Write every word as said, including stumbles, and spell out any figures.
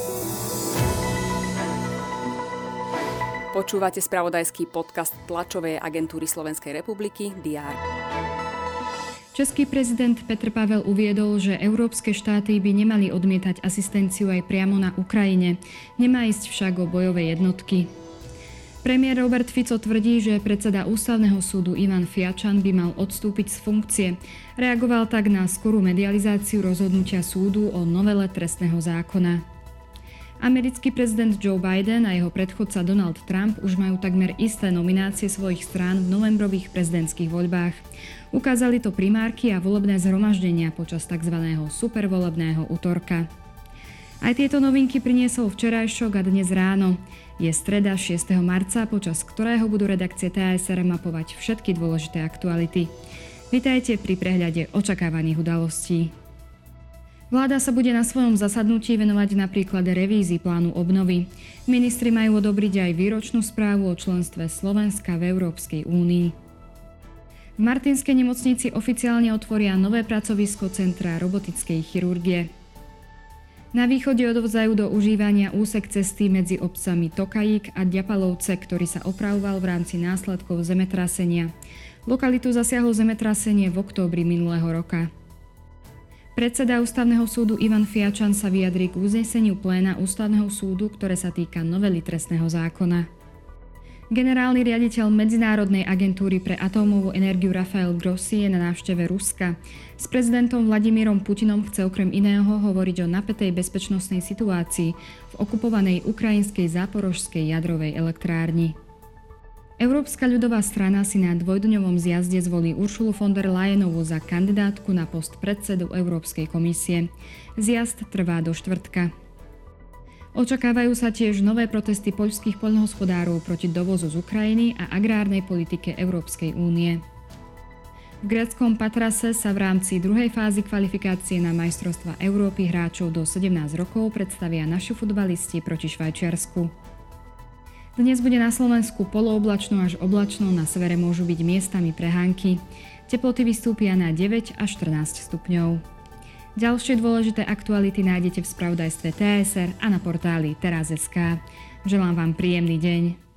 Počúvate spravodajský podcast tlačovej agentúry Slovenskej republiky dé er. Český prezident Petr Pavel uviedol, že európske štáty by nemali odmietať asistenciu aj priamo na Ukrajine. Nemá ísť však o bojové jednotky. Premiér Robert Fico tvrdí, že predseda Ústavného súdu Ivan Fiačan by mal odstúpiť z funkcie. Reagoval tak na skorú medializáciu rozhodnutia súdu o novele trestného zákona. Americký prezident Joe Biden a jeho predchodca Donald Trump už majú takmer isté nominácie svojich strán v novembrových prezidentských voľbách. Ukázali to primárky a volebné zhromaždenia počas tzv. Supervolebného utorka. Aj tieto novinky priniesol včerajšok a dnes ráno. Je streda šiesteho marca, počas ktorého budú redakcie té es er mapovať všetky dôležité aktuality. Vitajte pri prehľade očakávaných udalostí. Vláda sa bude na svojom zasadnutí venovať napríklad revízii plánu obnovy. Ministri majú odobriť aj výročnú správu o členstve Slovenska v Európskej únii. V Martinskej nemocnici oficiálne otvoria nové pracovisko Centra robotickej chirurgie. Na východe odovzdajú do užívania úsek cesty medzi obcami Tokajík a Ďapalovce, ktorý sa opravoval v rámci následkov zemetrasenia. Lokalitu zasiahlo zemetrasenie v októbri minulého roka. Predseda Ústavného súdu Ivan Fiačan sa vyjadrí k uzneseniu pléna Ústavného súdu, ktoré sa týka novely trestného zákona. Generálny riaditeľ Medzinárodnej agentúry pre atómovú energiu Rafael Grossi je na návšteve Ruska. S prezidentom Vladimírom Putinom chce okrem iného hovoriť o napätej bezpečnostnej situácii v okupovanej ukrajinskej záporožskej jadrovej elektrárni. Európska ľudová strana si na dvojdňovom zjazde zvolí Uršulu von der Leyenovú za kandidátku na post predsedu Európskej komisie. Zjazd trvá do štvrtka. Očakávajú sa tiež nové protesty poľských poľnohospodárov proti dovozu z Ukrajiny a agrárnej politike Európskej únie. V gréckom Patrase sa v rámci druhej fázy kvalifikácie na majstrovstvá Európy hráčov do sedemnásť rokov predstavia naši futbalisti proti Švajčiarsku. Dnes bude na Slovensku polooblačno až oblačno, na severe môžu byť miestami prehánky. Teploty vystúpia na deväť až štrnásť stupňov. Ďalšie dôležité aktuality nájdete v spravodajstve té es er a na portáli teraz bodka es ká. Želám vám príjemný deň.